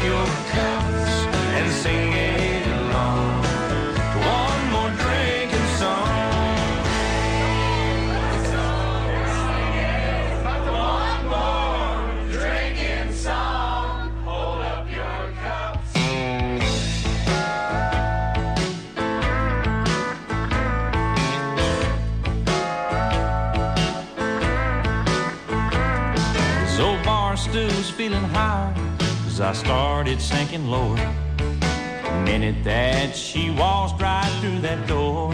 your cups and sing along to one more drinking song. One more drinking song. Hold up your cups. This old bar stew's feeling high as I started sinking lower. The minute that she waltzed right through that door.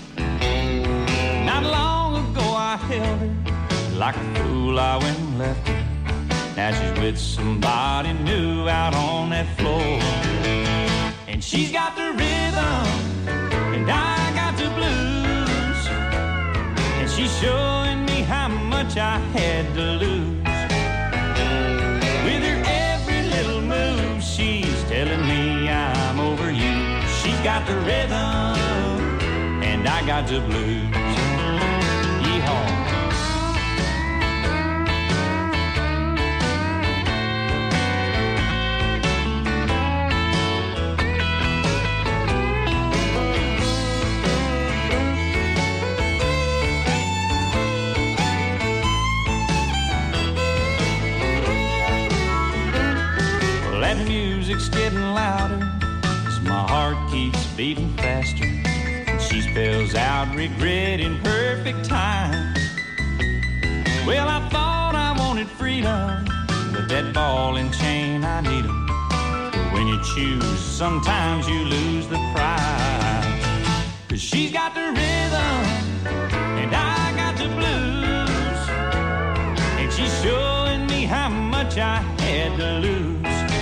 Not long ago I held her. Like a fool I went and left her. Now she's with somebody new out on that floor. And she's got the rhythm and I got the blues. And she's showing me how much I had to lose. With her every little move, she's telling me I'm over you. She's got the rhythm, and I got the blues. Yeehaw. That music's getting louder as my heart keeps beating faster. And she spells out regret in perfect time. Well, I thought I wanted freedom, but that ball and chain, I need 'em. But when you choose, sometimes you lose the prize. 'Cause she's got the rhythm, and I got the blues. And she's showing me how much I had to lose.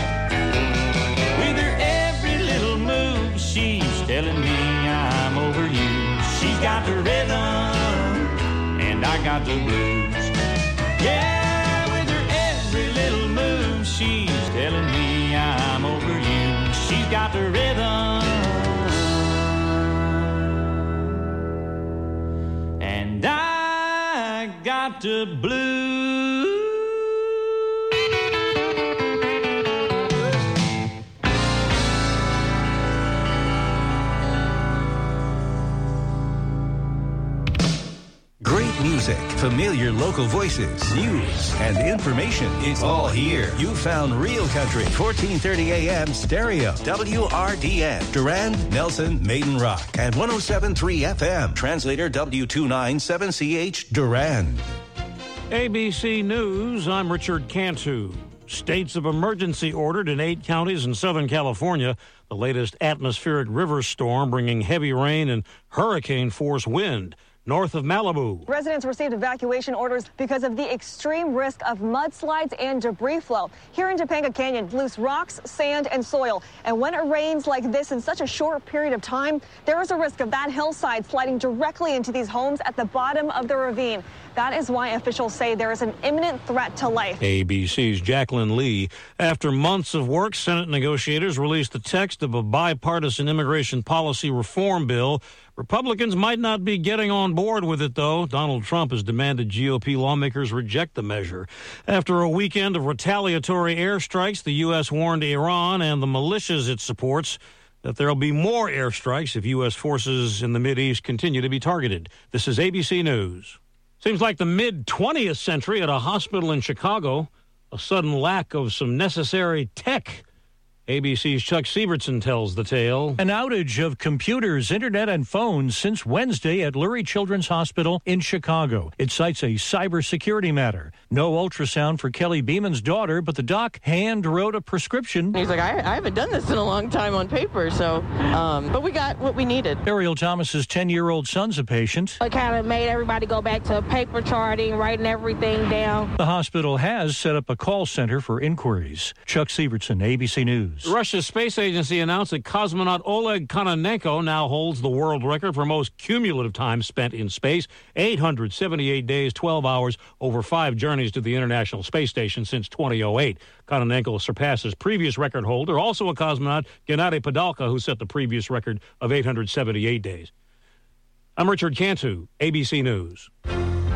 She's telling me I'm over you. She's got the rhythm, and I got the blues. Yeah, with her every little move, she's telling me I'm over you. She's got the rhythm, and I got the blues. Music, familiar local voices, news, and information. It's all here. You found Real Country, 1430 AM stereo. WRDN, Durand, Nelson, Maiden Rock, and 107.3 FM. Translator W297CH, Durand. ABC News, I'm Richard Cantu. States of emergency ordered in 8 counties in Southern California. The latest atmospheric river storm bringing heavy rain and hurricane-force wind north of Malibu. Residents received evacuation orders because of the extreme risk of mudslides and debris flow. Here in Topanga Canyon, loose rocks, sand, and soil. And when it rains like this in such a short period of time, there is a risk of that hillside sliding directly into these homes at the bottom of the ravine. That is why officials say there is an imminent threat to life. ABC's Jacqueline Lee. After months of work, Senate negotiators released the text of a bipartisan immigration policy reform bill. Republicans might not be getting on board with it, though. Donald Trump has demanded GOP lawmakers reject the measure. After a weekend of retaliatory airstrikes, the U.S. warned Iran and the militias it supports that there will be more airstrikes if U.S. forces in the Mideast continue to be targeted. This is ABC News. Seems like the mid-20th century at a hospital in Chicago, a sudden lack of some necessary tech. ABC's Chuck Sievertson tells the tale. An outage of computers, internet, and phones since Wednesday at Lurie Children's Hospital in Chicago. It cites a cybersecurity matter. No ultrasound for Kelly Beeman's daughter, but the doc hand-wrote a prescription. He's like, I haven't done this in a long time on paper, so, but we got what we needed. Ariel Thomas's 10-year-old son's a patient. It kind of made everybody go back to paper charting, writing everything down. The hospital has set up a call center for inquiries. Chuck Sievertson, ABC News. Russia's space agency announced that cosmonaut Oleg Kononenko now holds the world record for most cumulative time spent in space, 878 days, 12 hours, over 5 journeys to the International Space Station since 2008. Kononenko surpasses previous record holder, also a cosmonaut, Gennady Padalka, who set the previous record of 878 days. I'm Richard Cantu, ABC News.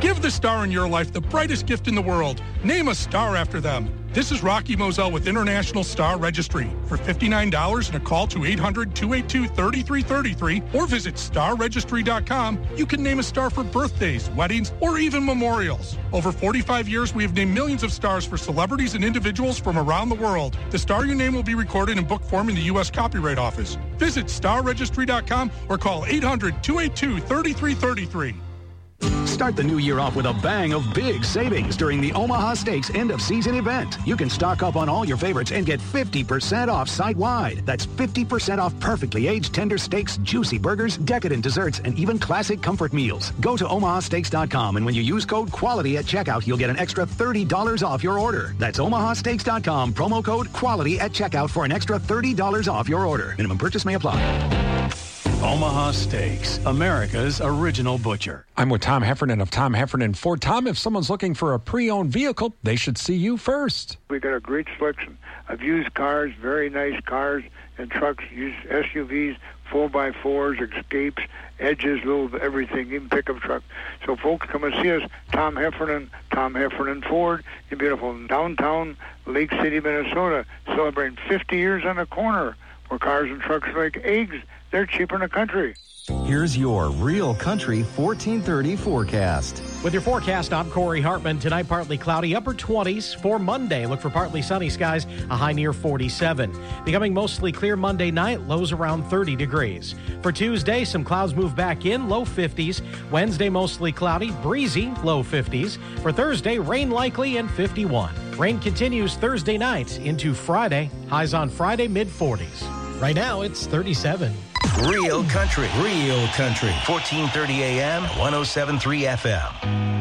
Give the star in your life the brightest gift in the world. Name a star after them. This is Rocky Moselle with International Star Registry. For $59 and a call to 800-282-3333 or visit starregistry.com, you can name a star for birthdays, weddings, or even memorials. Over 45 years, we have named millions of stars for celebrities and individuals from around the world. The star you name will be recorded in book form in the U.S. Copyright Office. Visit starregistry.com or call 800-282-3333. Start the new year off with a bang of big savings during the Omaha Steaks end-of-season event. You can stock up on all your favorites and get 50% off site-wide. That's 50% off perfectly aged tender steaks, juicy burgers, decadent desserts, and even classic comfort meals. Go to omahasteaks.com, and when you use code QUALITY at checkout, you'll get an extra $30 off your order. That's omahasteaks.com, promo code QUALITY at checkout for an extra $30 off your order. Minimum purchase may apply. Omaha Steaks, America's original butcher. I'm with Tom Heffernan of Tom Heffernan Ford. Tom, if someone's looking for a pre-owned vehicle, they should see you first. We got a great selection of used cars, very nice cars and trucks, used SUVs, 4x4s, Escapes, Edges, little everything, even pickup truck. So folks, come and see us, Tom Heffernan Ford, in beautiful downtown Lake City, Minnesota, celebrating 50 years on the corner, where cars and trucks are like eggs. They're cheaper in the country. Here's your Real Country 1430 forecast. With your forecast, I'm Corey Hartman. Tonight, partly cloudy, upper 20s. For Monday, look for partly sunny skies, a high near 47. Becoming mostly clear Monday night, lows around 30 degrees. For Tuesday, some clouds move back in, low 50s. Wednesday, mostly cloudy, breezy, low 50s. For Thursday, rain likely and 51. Rain continues Thursday night into Friday. Highs on Friday, mid-40s. Right now, it's 37. Real Country. 1430 AM, 107.3 FM.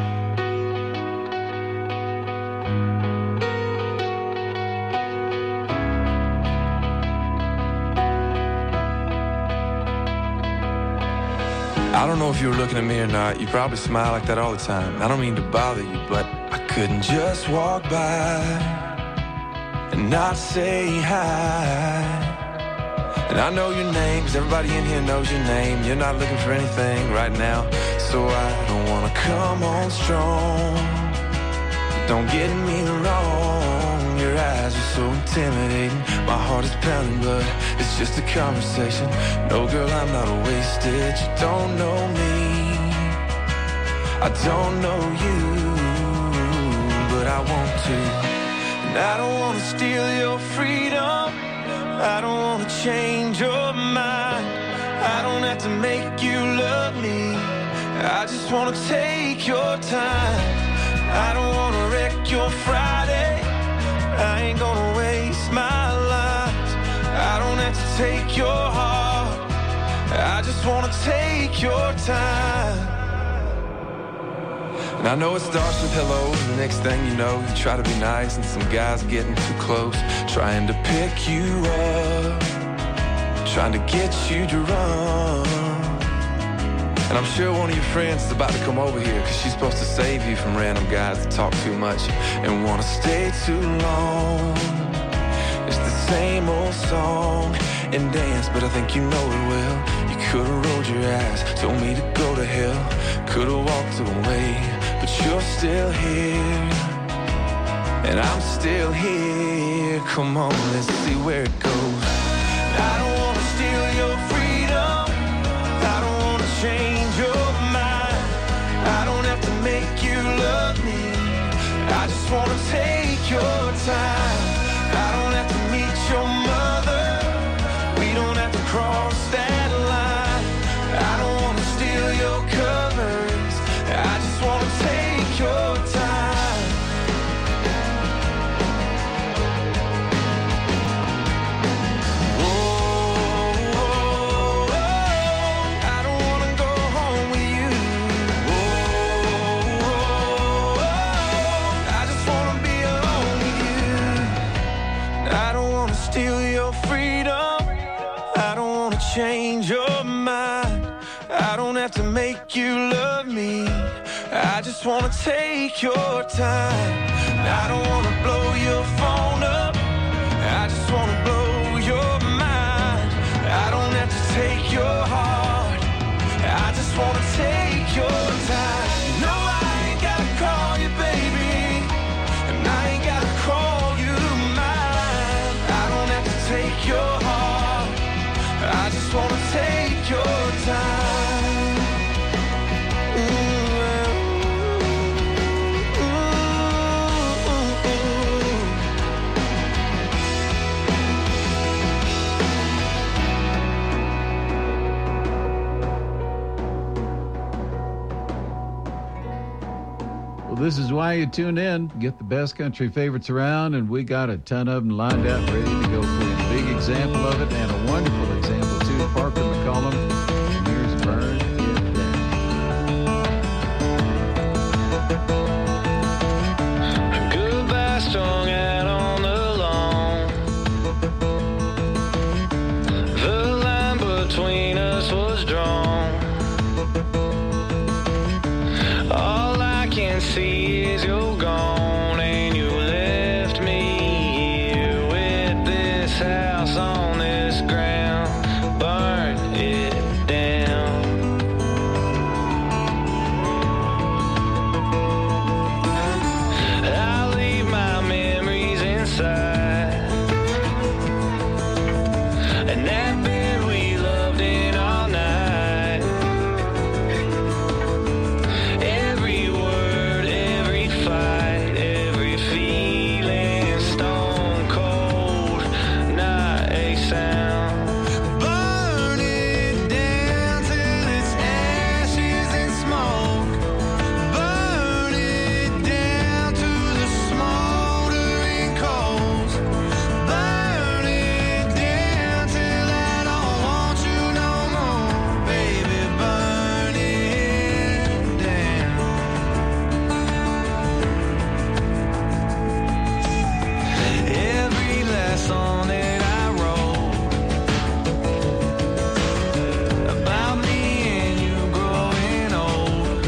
I don't know if you were looking at me or not. You probably smile like that all the time. I don't mean to bother you, but I couldn't just walk by and not say hi. And I know your name, 'cause everybody in here knows your name. You're not looking for anything right now, so I don't wanna come on strong. Don't get me wrong, your eyes are so intimidating. My heart is pounding, but it's just a conversation. No, girl, I'm not wasted. You don't know me, I don't know you, but I want to. And I don't wanna steal your freedom, I don't want to change your mind. I don't have to make you love me, I just want to take your time. I don't want to wreck your Friday, I ain't gonna waste my life. I don't have to take your heart, I just want to take your time. And I know it starts with hello, and the next thing you know, you try to be nice, and some guy's getting too close, trying to pick you up, trying to get you to run. And I'm sure one of your friends is about to come over here, 'cause she's supposed to save you from random guys that talk too much and want to stay too long. It's the same old song and dance, but I think you know it well. You could've rolled your eyes, told me to go to hell, could've walked away, but you're still here, and I'm still here. Come on, let's see where it goes. I don't want to steal your freedom, I don't want to change your mind. I don't have to make you love me, I just want to take your time. I don't have to meet your mother, we don't have to cross that line. I don't want to steal your covers, I just want to take your time. Whoa, whoa, whoa, I don't want to go home with you. Whoa, whoa, whoa, I just want to be alone with you. I don't want to steal your freedom, I don't want to change your mind. I don't have to make you love me, I just want to take your time. I don't want to blow your phone up, I just want to blow your mind. I don't have to take your heart, I just want to take your time. No, I ain't take your heart. I just wanna take your time. This is why you tune in. Get the best country favorites around, and we got a ton of them lined up, ready to go for you. Big example of it, and a wonderful example, too. Parker McCollum. And here's Burn It Down. Goodbye, strung out on the lawn. The line between us was drawn. All I can see is you're gone, and you left me here with this house on this ground. Burn it down. I'll leave my memories inside, and that bed we loved in all night. Every word, every fight, every feeling, stone cold, not a sound. Burn it down till it's ashes and smoke. Burn it down to the smoldering coals. Burn it down till I don't want you no more, baby. Burn it down. Every last song that I wrote about me and you growing old.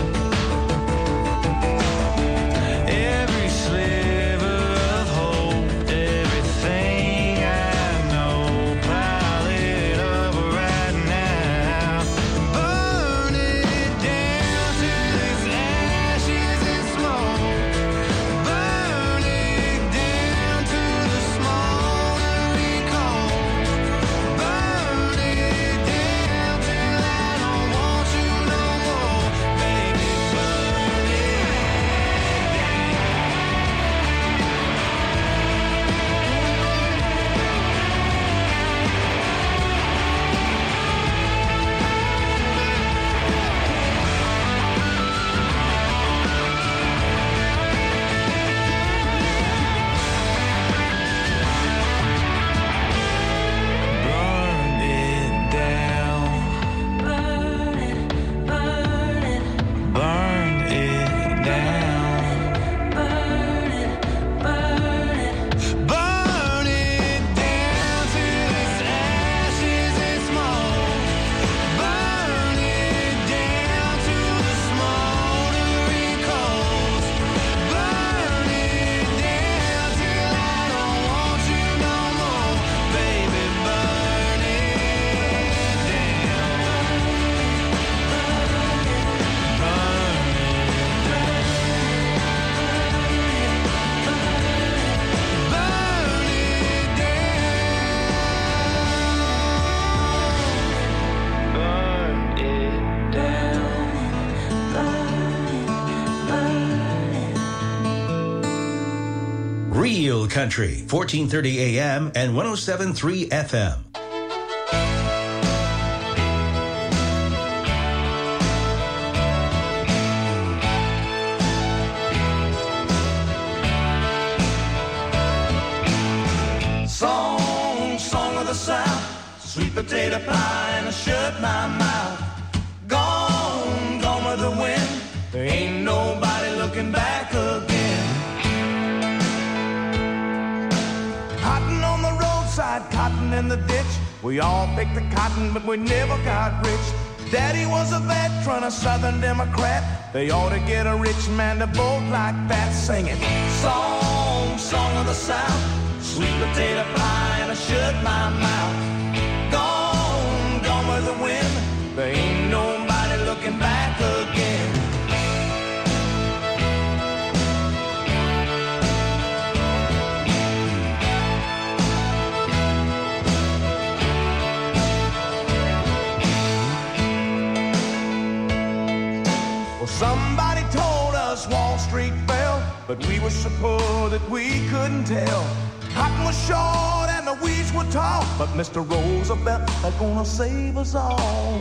Every sliver of hope, everything I know, pile it up right now. Burn it down till it's ashes and smoke. Burn it down to the smoldering coals. Burn it down till I don't want you no more, baby. Burn it down. Burn it down. Burn it down till it's ashes and smoke. Burn it down to the smoldering coals. Burn it down till I don't want you no more, baby. Burn it Real Country, 1430 AM and 107.3 FM. Song of the South, sweet potato pie and a shut my mouth. Gone with the wind, there ain't nobody looking back again. Cotton on the roadside, cotton in the ditch. We all picked the cotton, but we never got rich. Daddy was a veteran, a Southern Democrat. They ought to get a rich man to vote like that, singing song of the South, sweet potato pie and I shut my mouth. Gone with the wind, there ain't nobody looking back again. Somebody told us Wall Street fell, but we were so poor that we couldn't tell. Cotton was short and the weeds were tall, but Mr. Roosevelt is gonna save us all.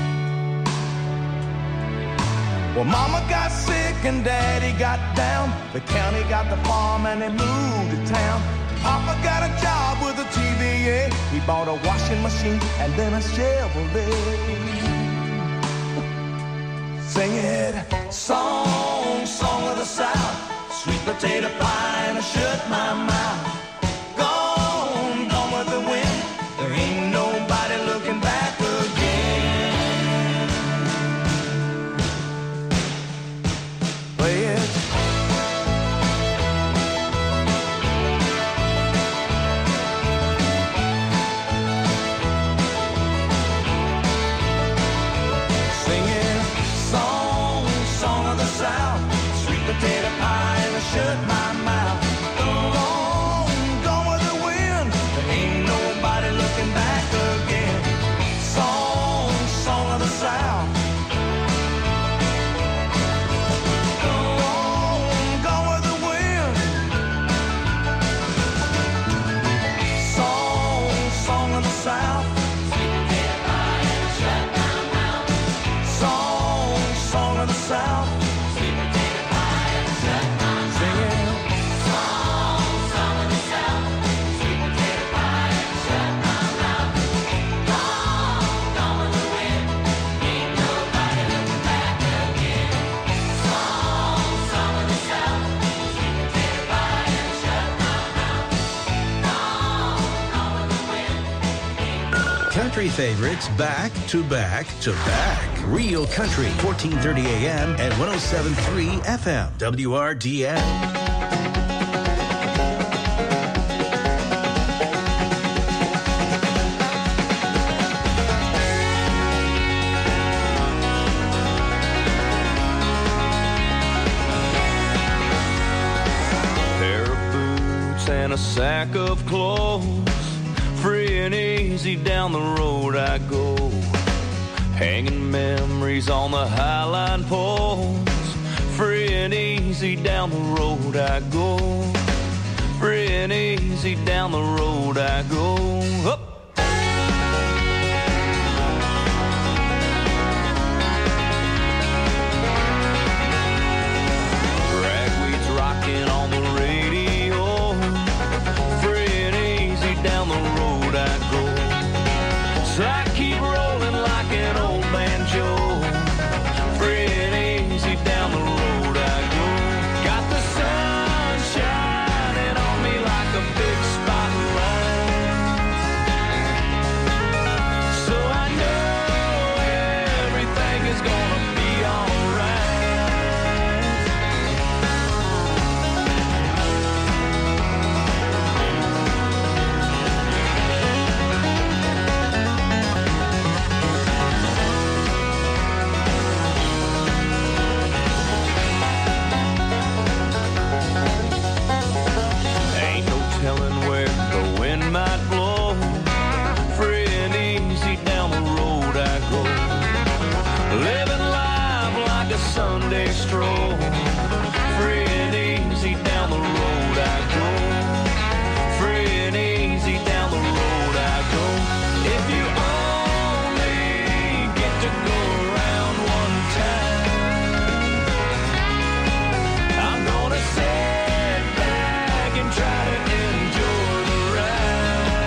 Well, Mama got sick and Daddy got down. The county got the farm and they moved to town. Papa got a job with a TVA. He bought a washing machine and then a Chevrolet. Sing it, song, song of the South, sweet potato pie and I shut my mouth. Gone, gone with the wind, there ain't nobody looking back again. Play it. Potato pie and I shut my mouth. Gone with the wind. There ain't nobody looking back again. Song, song of the South. Gone with the wind. Song, song of the South. Sweet potato pie and I shut my mouth. Song, song of the South. Country favorites back to back to back. Real Country, 1430 AM and 107.3 FM. WRDN. And a sack of clothes, free and easy down the road I go, hanging memories on the highline poles. Free and easy down the road I go, free and easy down the road I go. Up. Ragweed's rocking on the radio, down the road I go. So I keep rolling like an old banjo. Free and easy down the road I go. Got the sun shining on me like a big spotlight. So I know everything is gonna be alright. Might blow. Free and easy down the road I go, living life like a Sunday stroll. Free and easy down the road I go, free and easy down the road I go. If you only get to go around one time, I'm gonna sit back and try to enjoy the ride.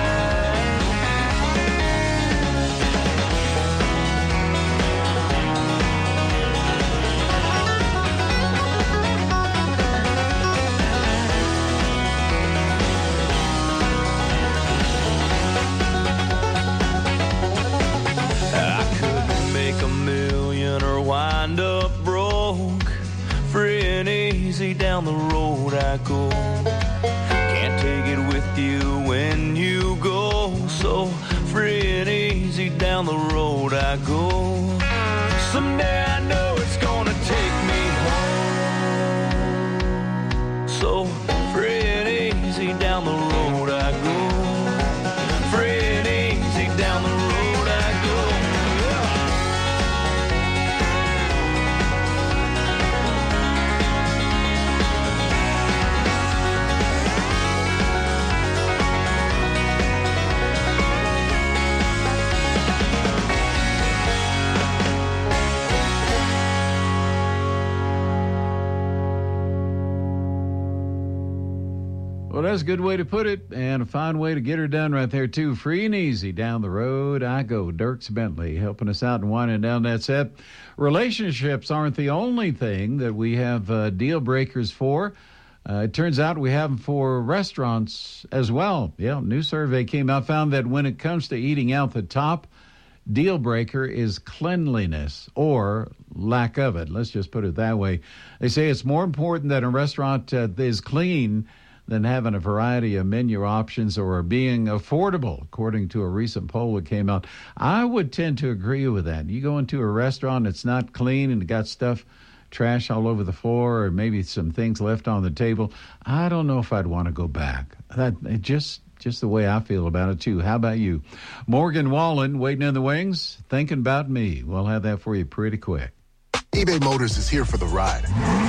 I couldn't make a million or wind up broke. Free and easy down the road I go. Can't take it with you when you go. So free and easy down the road I go. Someday I know it's gonna take me home. So free and easy down the road I go. Free and easy down the road I go. Well, that's a good way to put it, and a fine way to get her done right there, too. Free and easy down the road I go. Dierks Bentley helping us out and winding down that set. Relationships aren't the only thing that we have deal breakers for. It turns out we have them for restaurants as well. Yeah, new survey came out, found that when it comes to eating out, the top deal breaker is cleanliness or lack of it. Let's just put it that way. They say it's more important that a restaurant is clean than having a variety of menu options or being affordable, according to a recent poll that came out. I would tend to agree with that. You go into a restaurant that's not clean and got stuff, trash all over the floor, or maybe some things left on the table, I don't know if I'd want to go back. That just the way I feel about it, too. How about you? Morgan Wallen, waiting in the wings, thinking about me. We'll have that for you pretty quick. eBay Motors is here for the ride.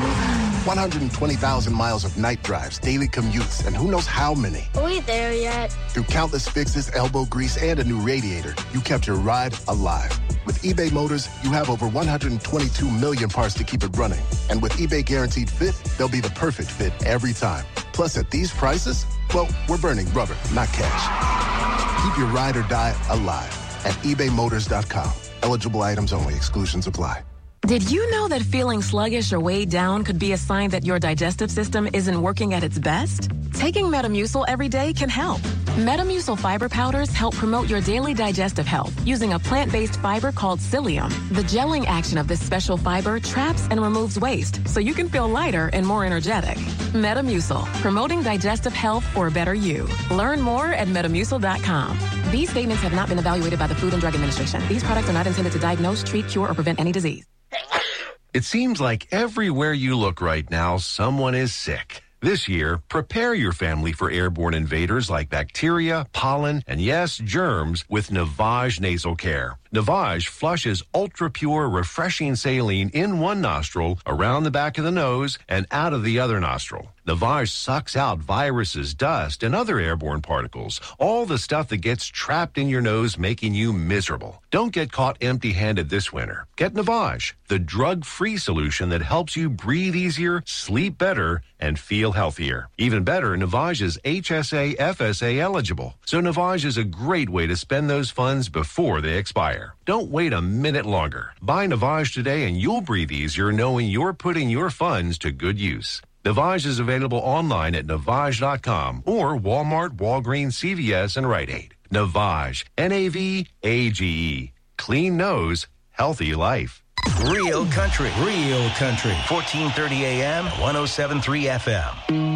120,000 miles of night drives, daily commutes, and who knows how many. Are we there yet? Through countless fixes, elbow grease, and a new radiator, you kept your ride alive. With eBay Motors, you have over 122 million parts to keep it running. And with eBay Guaranteed Fit, they'll be the perfect fit every time. Plus, at these prices, well, we're burning rubber, not cash. Keep your ride or die alive at ebaymotors.com. Eligible items only. Exclusions apply. Did you know that feeling sluggish or weighed down could be a sign that your digestive system isn't working at its best? Taking Metamucil every day can help. Metamucil fiber powders help promote your daily digestive health using a plant-based fiber called psyllium. The gelling action of this special fiber traps and removes waste so you can feel lighter and more energetic. Metamucil, promoting digestive health for a better you. Learn more at Metamucil.com. These statements have not been evaluated by the Food and Drug Administration. These products are not intended to diagnose, treat, cure, or prevent any disease. It seems like everywhere you look right now, someone is sick. This year, prepare your family for airborne invaders like bacteria, pollen, and yes, germs with Navage Nasal Care. Navage flushes ultra-pure, refreshing saline in one nostril, around the back of the nose, and out of the other nostril. Navage sucks out viruses, dust, and other airborne particles, all the stuff that gets trapped in your nose, making you miserable. Don't get caught empty-handed this winter. Get Navage, the drug-free solution that helps you breathe easier, sleep better, and feel healthier. Even better, Navage is HSA, FSA eligible, so Navage is a great way to spend those funds before they expire. Don't wait a minute longer. Buy Navage today and you'll breathe easier knowing you're putting your funds to good use. Navage is available online at Navage.com or Walmart, Walgreens, CVS, and Rite Aid. Navage, N-A-V-A-G-E. Clean nose, healthy life. Real country. 1430 AM, 107.3 FM.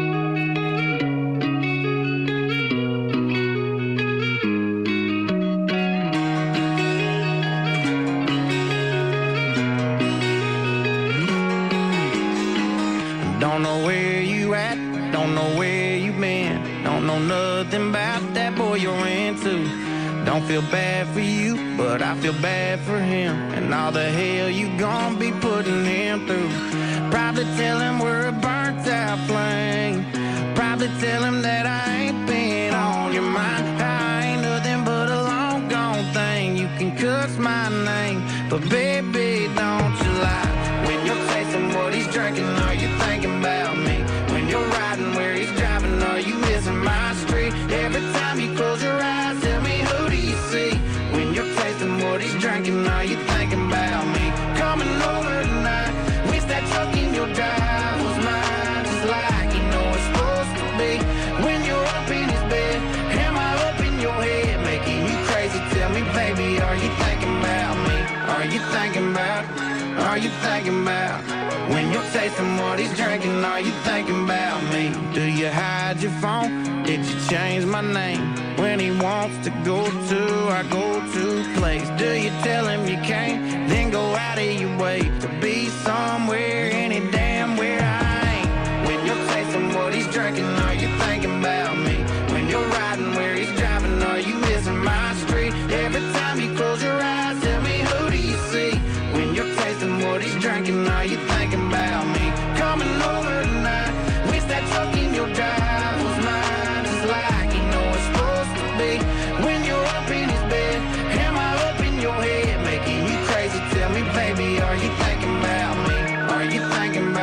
Don't know where you at, don't know where you been, don't know nothing about that boy you're into. Don't feel bad for you, but I feel bad for him, and all the hell you gon' be putting him through. Probably tell him we're a burnt out flame, probably tell him that I ain't been on your mind. I ain't nothing but a long gone thing, you can cuss my name, but baby don't you lie. When you're tasting what he's drinking, are you thinking about me? When you're riding where he's driving, are you missing my street? Every time you close your eyes, tell me who do you see? When you're tasting what he's drinking, are you thinking about me? Coming over tonight, wish that truck in your drive was mine, just like you know it's supposed to be. When you're up in his bed, am I up in your head, making you crazy? Tell me, baby, are you thinking about me? Are you thinking about? Are you thinking about? When you're tasting what he's drinking, are you thinking about me? Do you hide your phone? Did you change my name? When he wants to go to our go-to place, do you tell him you can't? Then go out of your way to be somewhere, any damn where I ain't. When you're tasting what he's drinking, are you thinking about me? When you're riding where he's driving, are you missing my street? Every time you close your eyes, tell me who do you see? When you're tasting what he's drinking, are you thinking about me? Coming over tonight, wish that truck in your drive was mine, just like you know it's supposed to be. When you're up in his bed, am I up in your head, making you crazy? Tell me, baby, are you thinking about me? Are you thinking about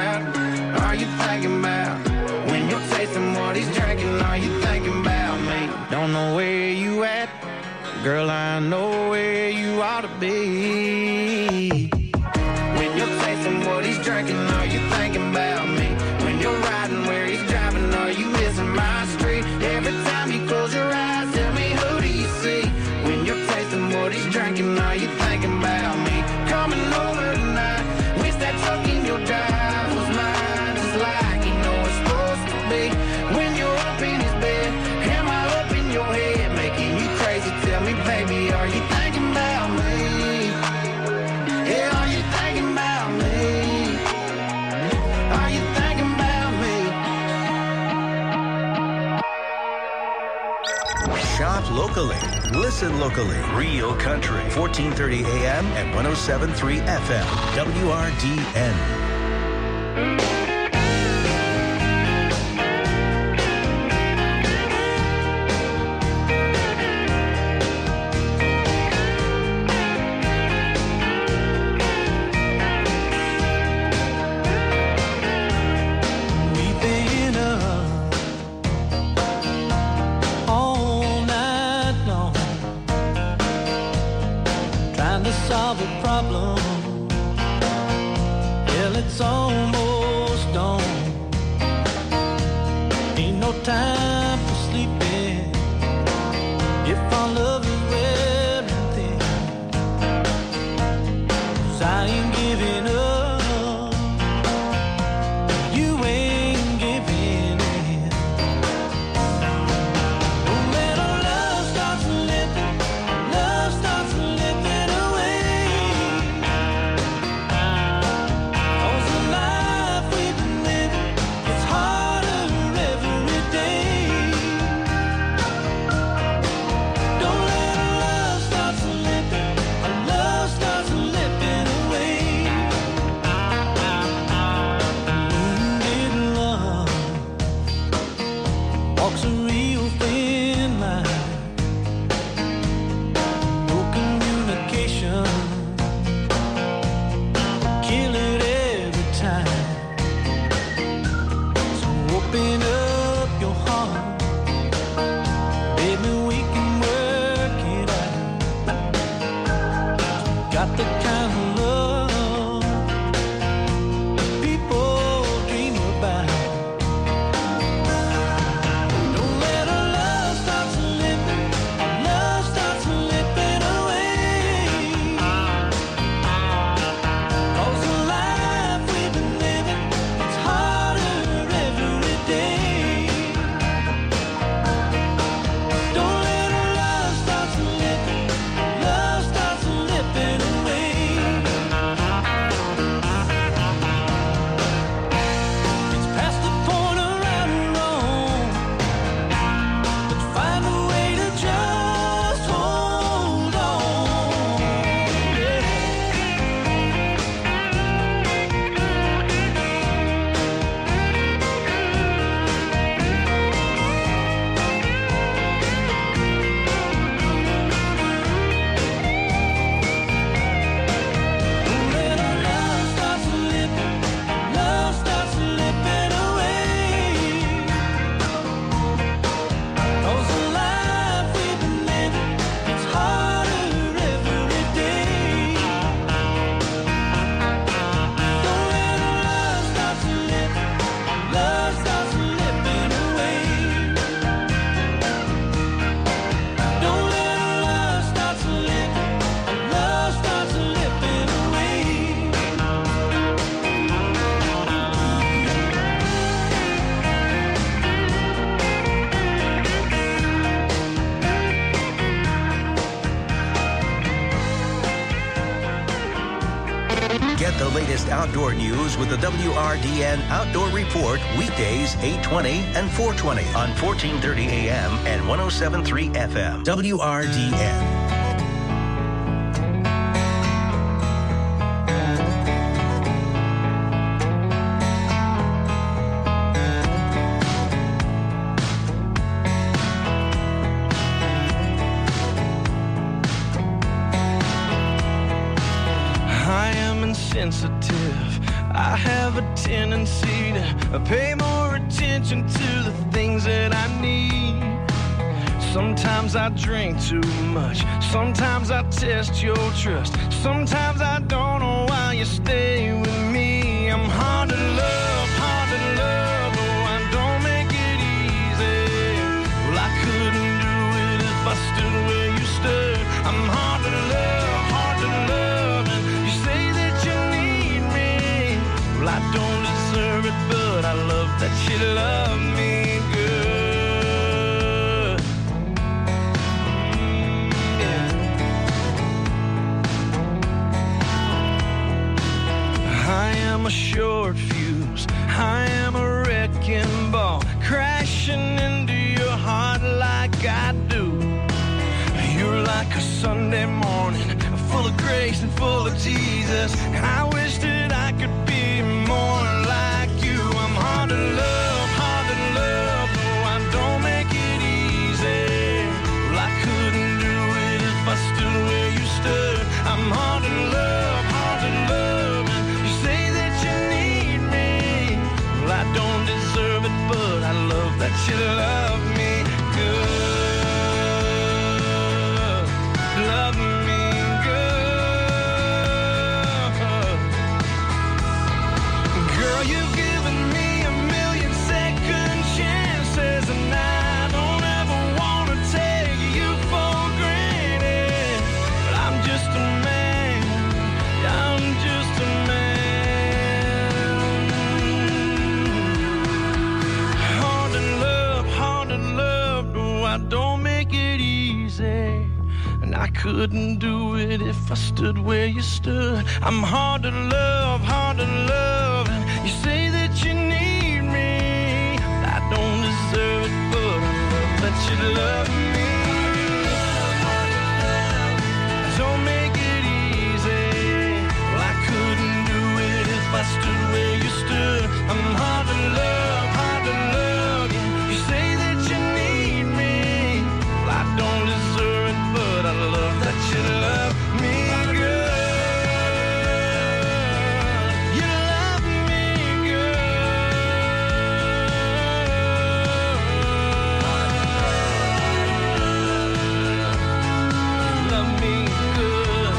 don't know where you at. Girl, I know where you ought to be. When you're tasting what he's drinking, are you thinking about me? When you're riding where he's driving, are you missing my street? Every time you close your eyes, tell me, who do you see? When you're tasting what he's drinking, are you thinking about me? Coming over tonight, wish that truck in your drive was mine. Just like you know it's supposed to be. When you're up in his bed, am I up in your head, making you crazy? Tell me, baby, are you thinking about me? Yeah, are you thinking about me? Are you thinking about me? Shop locally. Listen locally. Real Country. 1430 AM and 107.3 FM. WRDN. Solve a problem. Well, it's almost dawn. Ain't no time for sleeping. If our love is wearing thin, 'cause I ain't giving up. You ain't giving in. No matter love starts slipping, love starts slipping away. Get the latest outdoor news with the WRDN Outdoor Report weekdays 8:20 and 4:20 on 1430 AM and 107.3 FM. WRDN. Sensitive. I have a tendency to pay more attention to the things that I need. Sometimes I drink too much. Sometimes I test your trust. Sometimes I don't know why you stay with me. I'm hard to love, hard to love. Oh, I don't make it easy. Well, I couldn't do it if I stood where you stood. I'm hard to love, hard to love. And you say that you need me. Well, I don't deserve it, but I love that you love me good. I am a short fuse, I am a wrecking ball, crashing into your heart like I do. You're like a Sunday morning, full of grace and full of Jesus. I wish that I could be more like you. I'm hard to love, hard to love. Oh, I don't make it easy. Well, I couldn't do it if I stood where you stood. I'm hard to love, hard to love. And you say that you need me. Well, I don't deserve it, but I love that you love me good. Love me good. Girl, you've given me a million second chances, and I don't ever want to take you for granted. But I'm just a man, I'm just a man. Hard to love, oh, I don't make it easy. And I couldn't do it if I stood where you stood. I'm hard to love, and you say that you need me. I don't deserve it, but I love that you love me. Don't make it easy. Well, I couldn't do it if I stood where you stood. I'm hard to love, yeah. You say that you need me. Well, I don't deserve it, but I love that you love me good. You love me good. Love me good.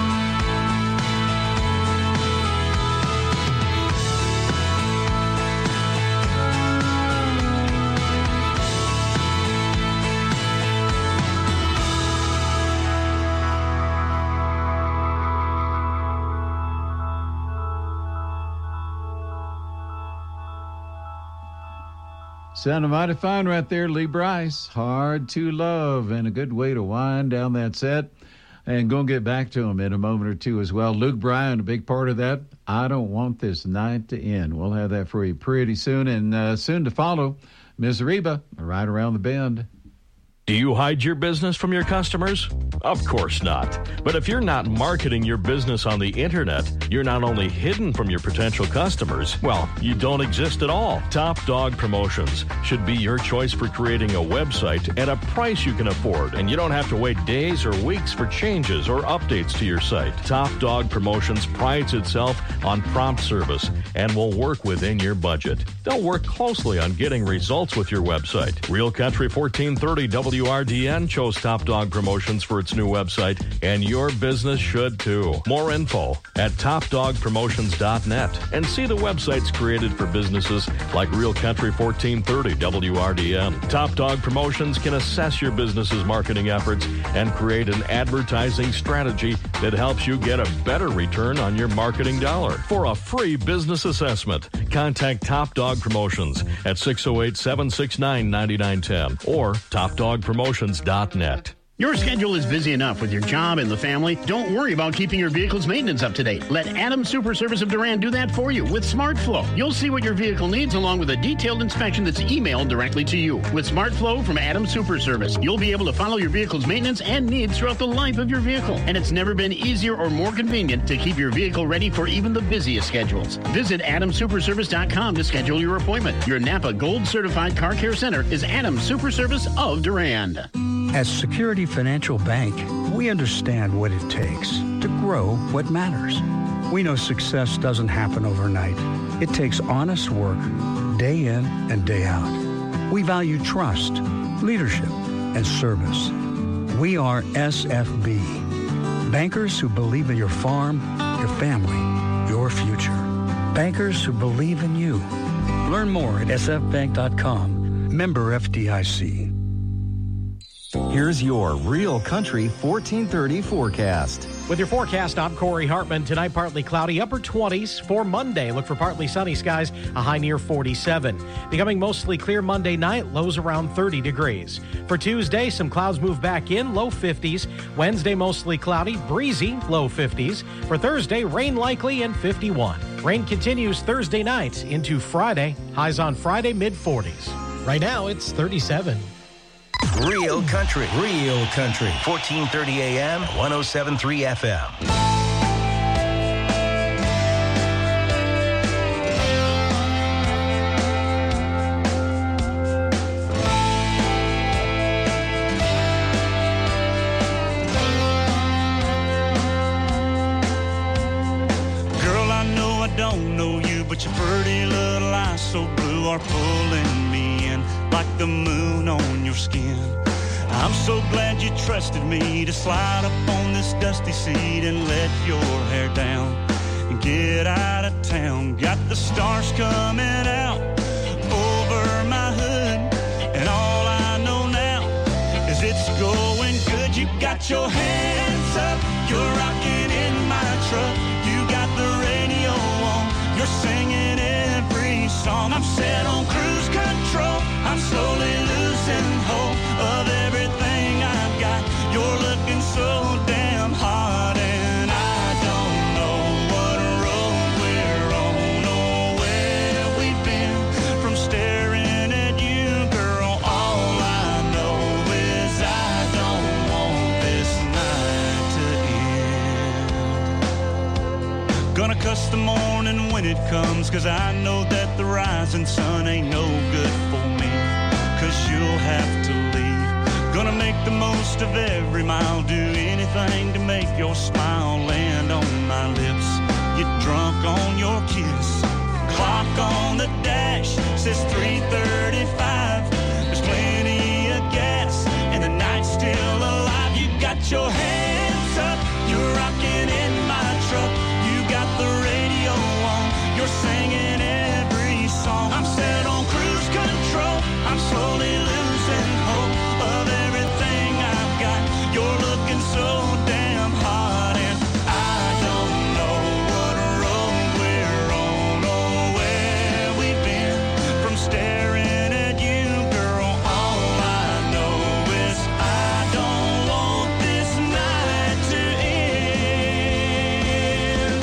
Sounded mighty fine right there, Lee Brice. Hard to love, and a good way to wind down that set. And going to get back to him in a moment or two as well. Luke Bryan, a big part of that. I don't want this night to end. We'll have that for you pretty soon. And soon to follow, Ms. Reba, right around the bend. Do you hide your business from your customers? Of course not. But if you're not marketing your business on the internet, you're not only hidden from your potential customers, well, you don't exist at all. Top Dog Promotions should be your choice for creating a website at a price you can afford, and you don't have to wait days or weeks for changes or updates to your site. Top Dog Promotions prides itself on prompt service and will work within your budget. They'll work closely on getting results with your website. Real Country 1430 WRDN chose Top Dog Promotions for its new website, and your business should too. More info at topdogpromotions.net, and see the websites created for businesses like Real Country 1430 WRDN. Top Dog Promotions can assess your business's marketing efforts and create an advertising strategy that helps you get a better return on your marketing dollar. For a free business assessment, contact Top Dog Promotions at 608-769-9910 or topdogpromotions.net. Your schedule is busy enough with your job and the family. Don't worry about keeping your vehicle's maintenance up to date. Let Adams Super Service of Durand do that for you with SmartFlow. You'll see what your vehicle needs along with a detailed inspection that's emailed directly to you. With SmartFlow from Adams Super Service, you'll be able to follow your vehicle's maintenance and needs throughout the life of your vehicle. And it's never been easier or more convenient to keep your vehicle ready for even the busiest schedules. Visit AdamSuperService.com to schedule your appointment. Your Napa Gold Certified Car Care Center is Adams Super Service of Durand. As Security Financial Bank, we understand what it takes to grow what matters. We know success doesn't happen overnight. It takes honest work, day in and day out. We value trust, leadership, and service. We are SFB. Bankers who believe in your farm, your family, your future. Bankers who believe in you. Learn more at sfbank.com. Member FDIC. Here's your Real Country 1430 forecast. With your forecast, I'm Corey Hartman. Tonight, partly cloudy, upper 20s. For Monday, look for partly sunny skies, a high near 47. Becoming mostly clear Monday night, lows around 30 degrees. For Tuesday, some clouds move back in, low 50s. Wednesday, mostly cloudy, breezy, low 50s. For Thursday, rain likely and 51. Rain continues Thursday night into Friday. Highs on Friday, mid-40s. Right now, it's 37. Real Country. 1430 AM, 107.3 FM. Girl, I know I don't know you, but your pretty little eyes so blue are pulling me in like the moon on your skin. I'm so glad you trusted me to slide up on this dusty seat and let your hair down and get out of town. Got the stars coming out over my hood, and all I know now is it's going good. You got your hands up, you're rocking in my truck. You got the radio on, you're singing every song. I'm set on cruise control, I'm slowly losing hope of everything I've got. You're looking so damn hot, and I don't know what road we're on or where we've been from staring at you, girl. All I know is I don't want this night to end. Gonna cuss the morning when it comes, 'cause I know that the rising sun ain't no good for me, 'cause you'll have to leave. Gonna make the most of every mile, do anything to make your smile land on my lips. Get drunk on your kiss. Clock on the dash says 3:35. There's plenty of gas and the night's still alive. You got your hands up, you're rocking in my truck. You got the radio on, you're singing every song. I'm set on cruise control, I'm slowly losing hope of everything I've got. You're looking so damn hot, and I don't know what road we're on or where we've been from staring at you, girl. All I know is I don't want this night to end.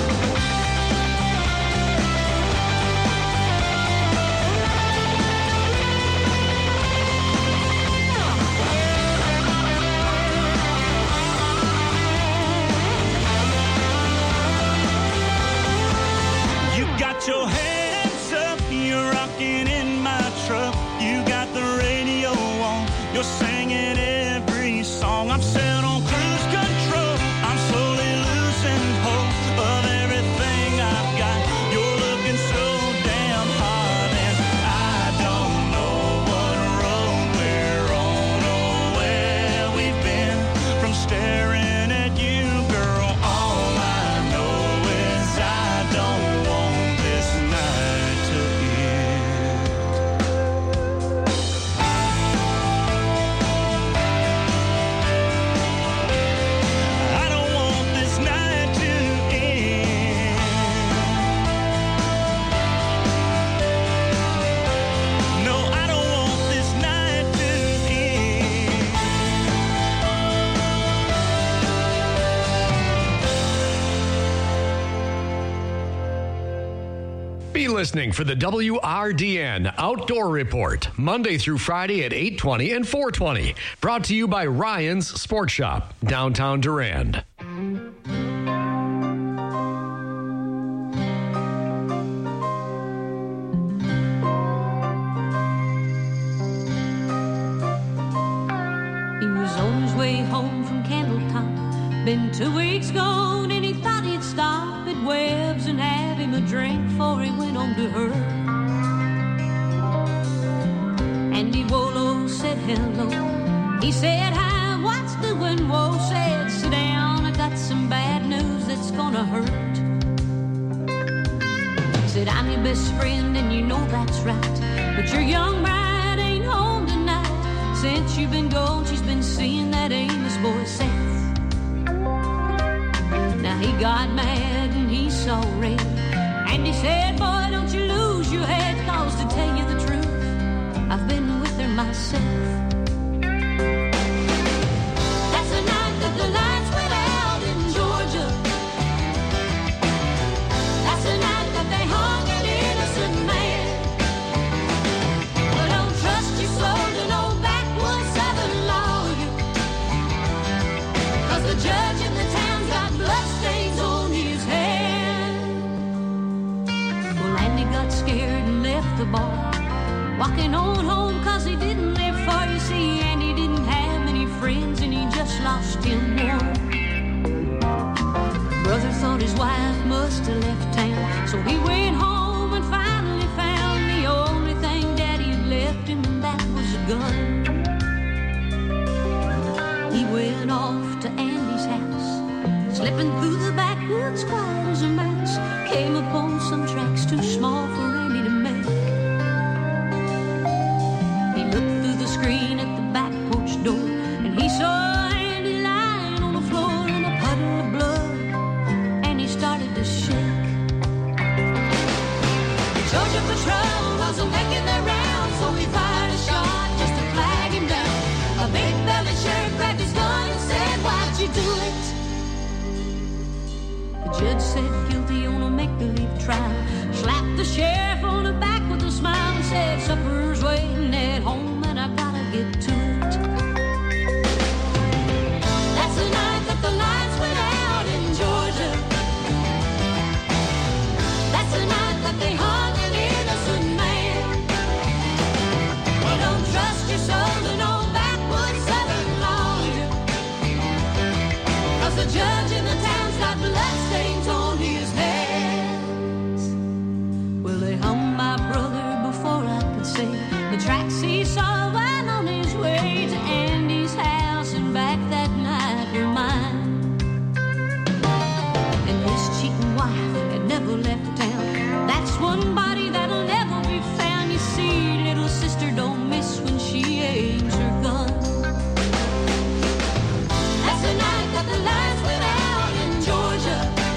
You got your hands up, you're rocking in my truck. You got the radio on, you're singing every song. I'm set on cruise control, I'm slowly losing hope of everything I've got. You're looking so damn hot, and I don't know what road we're on or where we've been from staring at you, girl. All I know is I don't want this night to end. I don't want this night to end. No, I don't want this night to end. Be listening for the WRDN Outdoor Report, Monday through Friday at 8:20 and 4:20. Brought to you by Ryan's Sports Shop, downtown Durand. He was on his way home from Candletop. Been 2 weeks gone and he thought he'd stop at Webb's and have him a drink before he went on to her. Andy Wolo said hello, He said, hi, what's doing? Whoa, said, sit down. I got some bad news that's gonna hurt. Said, I'm your best friend and you know that's right. But your young bride ain't home tonight. Since you've been gone, she's been seeing that Amos boy Seth. Now he got mad and he saw red. And he said, boy, don't you lose your head. Cause to tell you the truth, I've been with her myself. That's the night that the lights went out in Georgia. That's the night that they hung an innocent man. But don't trust your soul to no backwoods southern lawyer. Cause the judge in the town's got bloodstains on his hand. Well, Andy got scared and left the bar, walking on home cause he didn't live far. You see, Andy didn't have many friends and he just lost him one. Brother thought his wife must have left town, so he went home and finally found the only thing Daddy had left him, and that was a gun. He went off to Andy's house, slipping through the backwoods quiet as a mouse. Came upon some tracks too small for Andy to make. He looked through the screen at the back porch door, and he saw Andy lying on the floor in a puddle of blood, and he started to shake. The Georgia Patrol wasn't making their rounds, so he fired a shot just to flag him down. A big belly sheriff grabbed his gun and said, why'd you do it? The judge said guilty on a make-believe trial, slapped the sheriff on the back with a smile and said, supper's waiting at home and I gotta get to it. That's the night that the lights went out in Georgia. That's the night that they hung an innocent man. Well, don't trust your soul to no backwoods southern lawyer. Cause the judge in the town's got bloodstains on his hands. Well, they hung my brother before I could say the tracks he saw while on his way to Andy's house and back that night were mine. And his cheating wife had never left town. That's one body that'll never be found. You see, little sister don't miss when she aims her gun. That's the night that the lights went out in Georgia.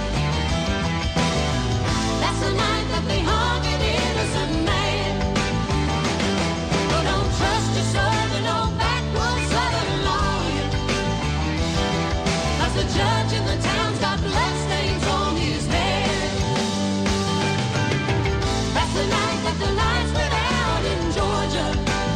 That's the night that they hung an innocent man. But don't trust your soul to no backwoods southern lawyer. Cause the judge in the town's got bloodstains on his hands. That's the night that the lights went out in Georgia.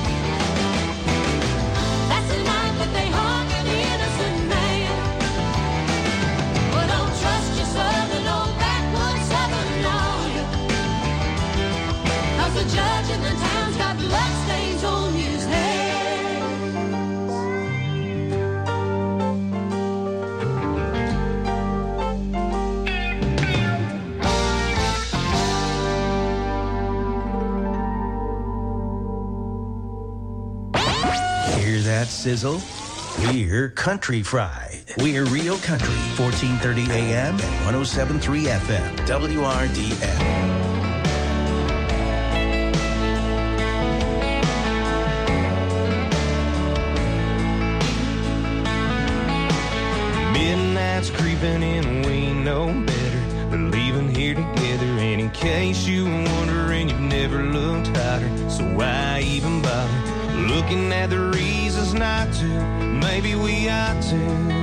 That's the night that they hung an innocent man. But don't trust your soul to no backwoods southern lawyer. Cause the judge in the town's got bloodstains on his hands. Hear that sizzle? We're Country Fried. We're Real Country, 1430 AM and 107.3 FM, WRDF. Midnight's creeping in and we ain't know better. We're leaving here together, and in case you were wondering, you've never looked hotter. So why even bother looking at the reasons not to? Maybe we ought to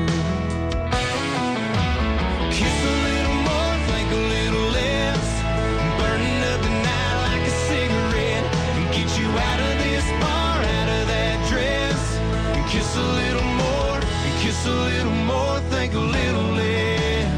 kiss a little more, think a little less, burning up the night like a cigarette, and get you out of this bar, out of that dress, and kiss a little more, and kiss a little more, think a little less.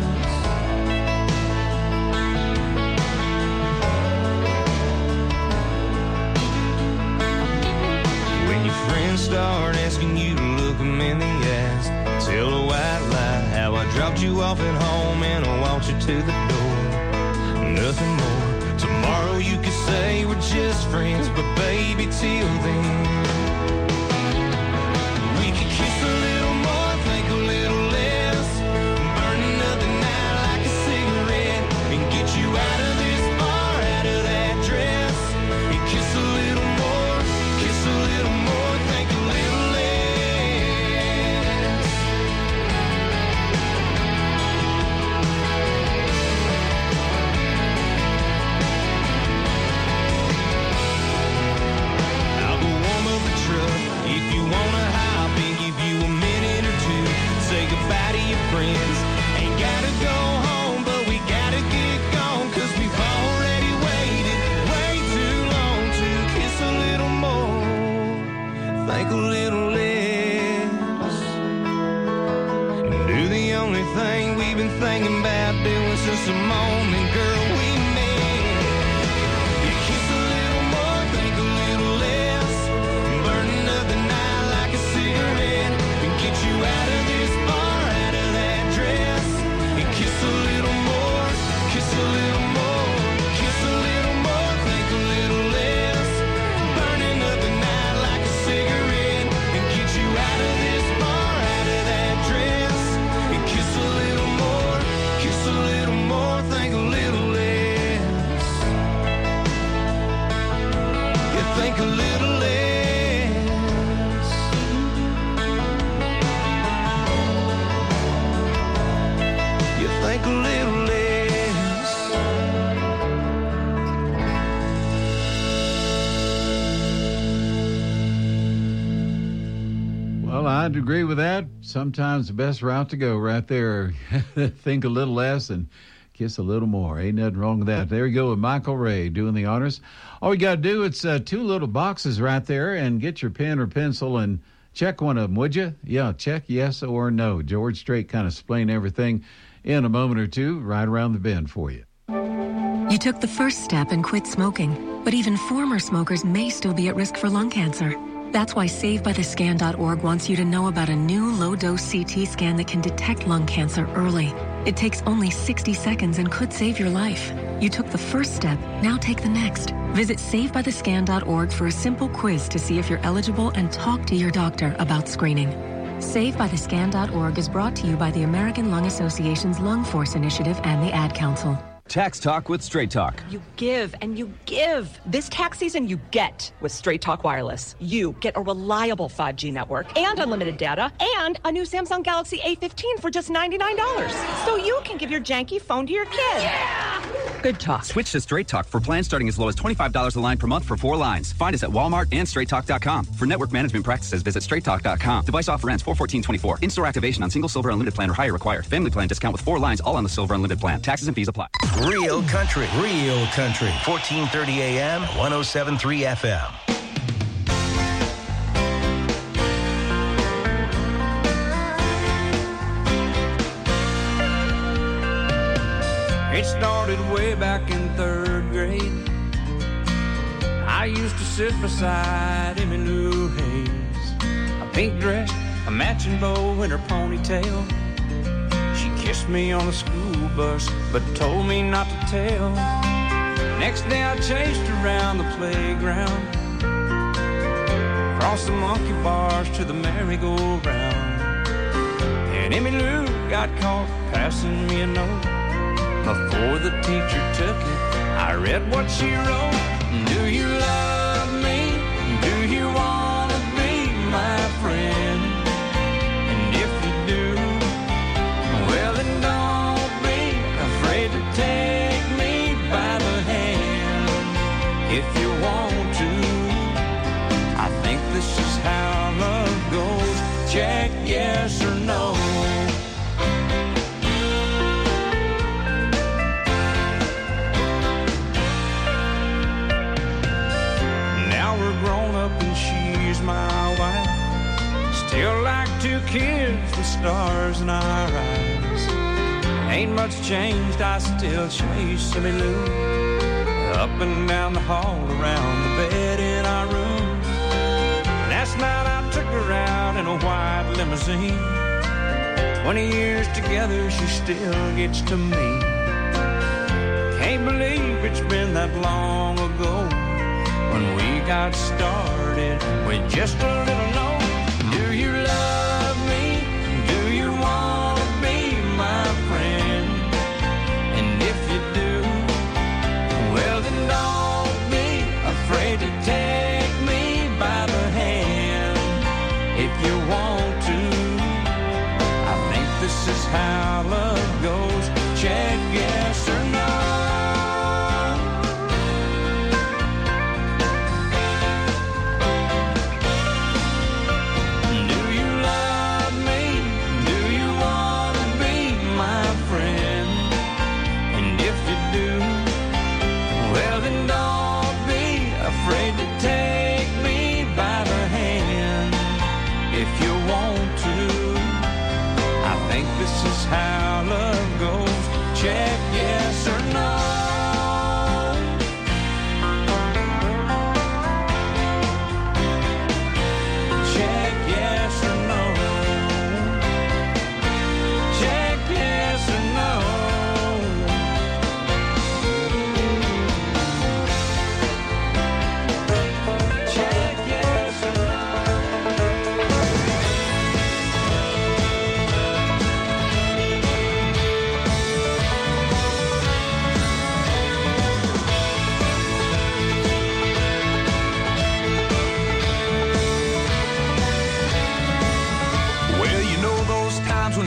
When your friends start asking you to look them in the eyes, tell a white lie how I dropped you off at home and I walked you to the door. Nothing more. Tomorrow you could say we're just friends, but baby, till then we could everything we've been thinking about doing since the moment, girl, we met. You kiss a little more, think a little less, burning up the night like a cigarette, and get you out of this bar, out of that dress, and kiss a little more, kiss a little more, kiss a little more, think a little less, burning up the night like a cigarette, and get you out of this bar, out of that dress, and kiss a little more, kiss a little more, think a little less. You think a little less. You think a little less. Well, I'd agree with that. Sometimes the best route to go right there. Think a little less and kiss a little more. Ain't nothing wrong with that. There you go with Michael Ray doing the honors. All you got to do, it's 2 little boxes right there, and get your pen or pencil and check one of them, would you? Yeah, check yes or no. George Strait kind of explain everything in a moment or two right around the bend for you. You took the first step and quit smoking, but even former smokers may still be at risk for lung cancer. That's why SaveByTheScan.org wants you to know about a new low-dose CT scan that can detect lung cancer early. It takes only 60 seconds and could save your life. You took the first step, now take the next. Visit SaveByTheScan.org for a simple quiz to see if you're eligible and talk to your doctor about screening. SaveByTheScan.org is brought to you by the American Lung Association's Lung Force Initiative and the Ad Council. Tax Talk with Straight Talk. You give and you give. This tax season, you get with Straight Talk Wireless. You get a reliable 5G network and unlimited data and a new Samsung Galaxy A15 for just $99. So you can give your janky phone to your kid. Yeah! Good talk. Switch to Straight Talk for plans starting as low as $25 a line per month for 4 lines. Find us at Walmart and StraightTalk.com. For network management practices, visit StraightTalk.com. Device offer ends 4/14/24. In-store activation on single Silver Unlimited plan or higher required. Family plan discount with 4 lines all on the Silver Unlimited plan. Taxes and fees apply. Real country. 1430 AM, 107.3 FM. It started way back in 3rd grade. I used to sit beside Emmylou Hayes, a pink dress, a matching bow in her ponytail. She kissed me on the school bus, but told me not to tell. Next day I chased around the playground, across the monkey bars to the merry-go-round. And Emmylou got caught passing me a note. Before the teacher took it, I read what she wrote. Do you love me? Do you want to be my friend? And if you do, well then don't be afraid to take me by the hand. If you want to, I think this is how love goes. Check yes or no. My wife, still like 2 kids with stars in our eyes. Ain't much changed, I still chase Emmylou up and down the hall, around the bed in our room. Last night I took her out in a white limousine. 20 years together, she still gets to me. Can't believe it's been that long ago when we got started with just a little note. Do you love me? Do you want to be my friend? And if you do, well then don't be afraid to take me by the hand. If you want to, I think this is how love goes. Check yes or no.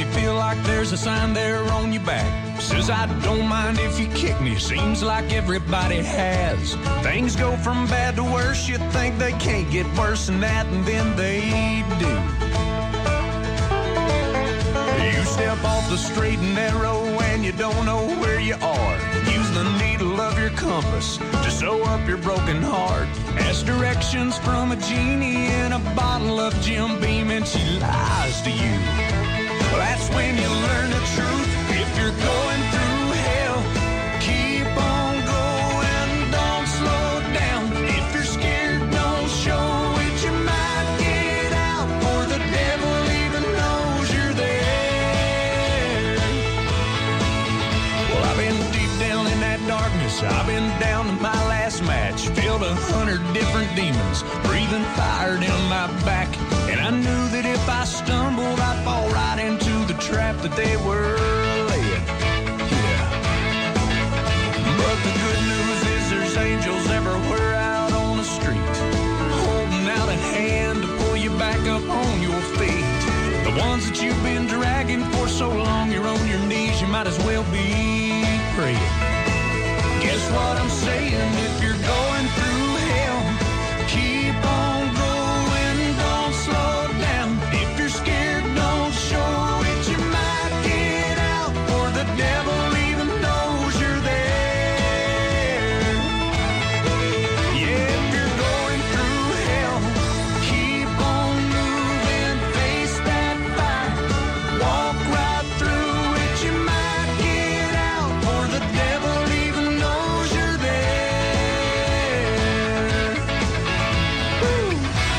you feel like there's a sign there on your back. Says I don't mind if you kick me, seems like everybody has. Things go from bad to worse, you think they can't get worse than that, and then they do. You step off the straight and narrow and you don't know where you are. Use the needle of your compass to sew up your broken heart. Ask directions from a genie in a bottle of Jim Beam and she lies to you. Well, that's when you learn the truth. If you're going through hell, keep on going, don't slow down. If you're scared, don't show it, you might get out, or the devil even knows you're there. Well, I've been deep down in that darkness, I've been down to my last match, filled 100 different demons, breathing fire down my back. And I knew that if I stumbled, I'd fall right into the trap that they were laying. Yeah. But the good news is there's angels everywhere out on the street, holding out a hand to pull you back up on your feet. The ones that you've been dragging for so long, you're on your knees, you might as well be praying. Guess what I'm saying? If you're going through hell, keep on going, don't slow down. If you're scared, don't show it, you might get out, or the devil even knows you're there. Yeah, if you're going through hell, keep on moving, face that fire, walk right through it, you might get out, or the devil even knows you're there. Woo.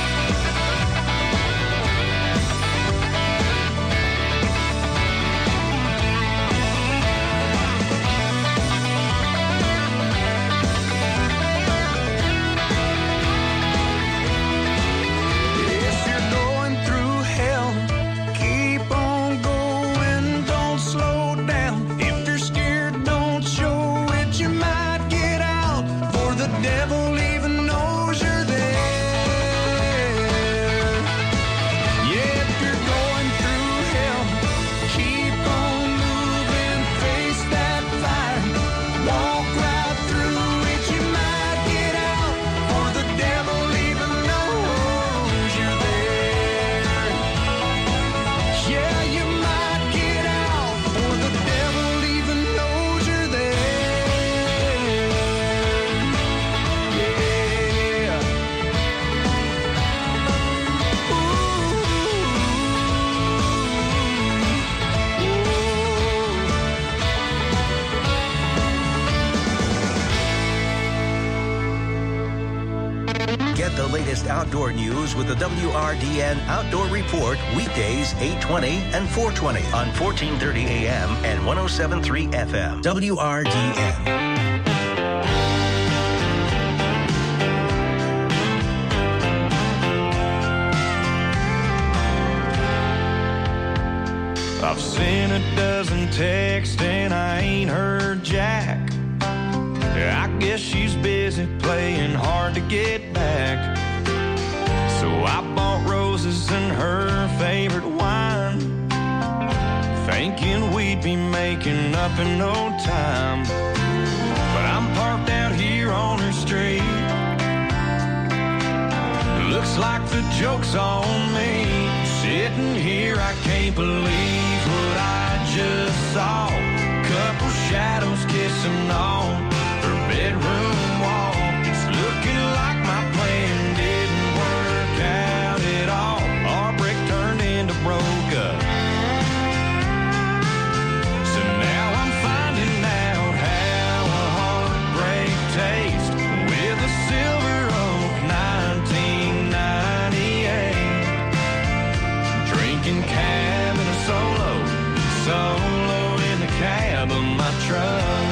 If you're going through hell, keep on going, don't slow down. If you're scared, don't show it, you might get out, for the devil even knows you're there. Yeah, if you're going through hell, keep on moving, face that fire, walk right through it, you might get out, for the devil even knows you're there. Yeah, you might get out, for the devil even knows you're there. Yeah. Get the latest outdoor news with the WRDN Outdoor Report weekdays 8:20 and 4:20 on 1430 AM and 107.3 FM. WRDN. I've sent a dozen texts and I ain't heard Jack. I guess she's busy playing hard to get back. So I bought roses and her favorite wine, thinking we'd be making up in no time. But I'm parked out here on her street. Looks like the joke's on me. Sitting here, I can't believe what I just saw. Couple shadows kissing on her bedroom wall. It's looking like my plan didn't work out at all. Our brick turned into broke up. So now I'm finding out how a heartbreak tastes with a Silver Oak 1998. Drinking cab and a solo in the cab of my truck.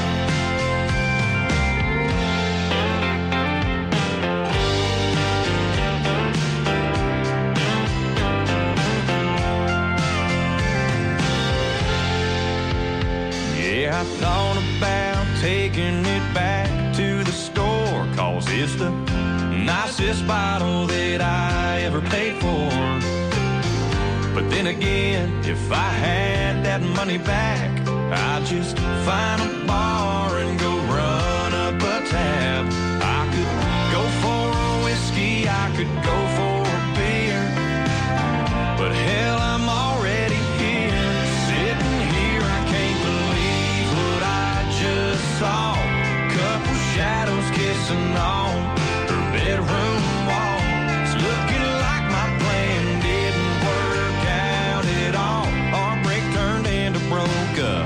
Yeah, I thought about taking it back to the store, 'cause it's the nicest bottle that I ever paid for. But then again, if I had that money back. I'd just find a bar and go run up a tab. I could go for a whiskey, I could go for a beer, but hell, I'm already here, sitting here. I can't believe what I just saw. Couple shadows kissing on her bedroom wall. It's looking like my plan didn't work out at all. Heartbreak turned into broke up.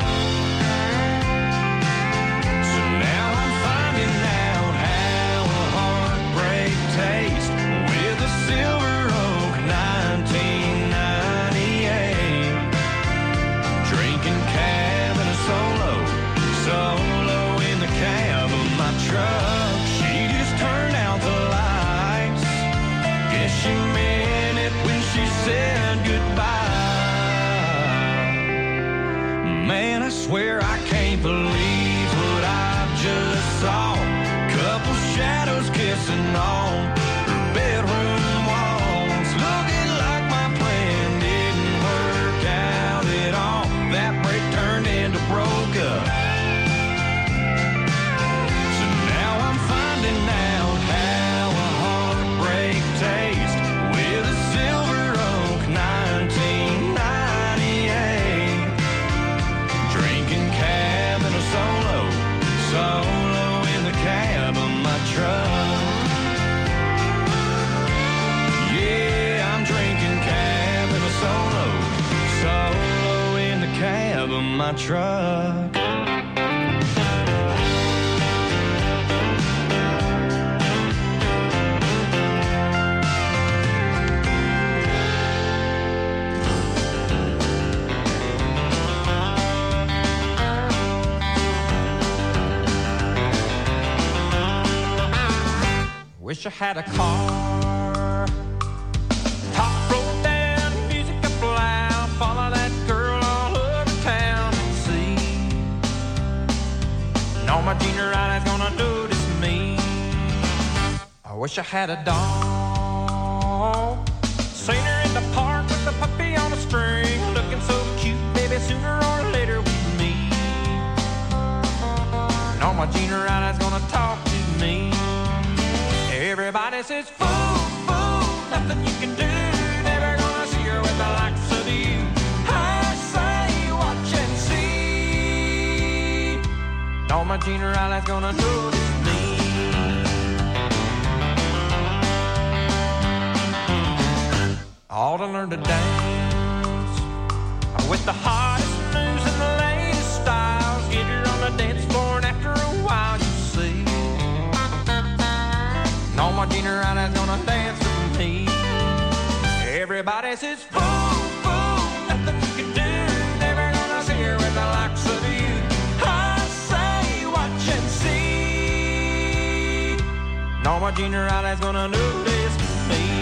So now I'm finding out how a heartbreak tastes with a Silver Oak 1998. Drinking cab and a solo in the cab of my truck. She just turned out the lights. Guess she meant it when she said goodbye. Man, I swear I can't believe what I just saw. Couple shadows kissing on her bedroom walls. Looking like my plan didn't work out at all. That break turned into broke up. So now I'm finding out how a heartbreak tastes with a Silver Oak 1998. Drinking cab and a solo in the cab of my truck. Yeah, I'm drinking cab and a solo in the cab of my truck. Wish I had a car, top roll down, music up loud, follow that girl all over town and see. No, my junior eye is gonna notice me. I wish I had a dog, seen her in the park with the puppy on a string, looking so cute, baby, sooner or later we'd meet. No, my junior eye is gonna talk to me. Everybody says, fool, nothing you can do. Never gonna see her with the likes of you. I say, watch and see. No, my junior eye's gonna notice me. All to learn to dance with the hottest moves and the latest styles. Get her on the dance floor and after a while you see. No, my junior eye's gonna dance with me. Everybody says, fool, nothing you can do. Never gonna see her with the likes of you. I say, watch and see. No, my junior eye's gonna notice me.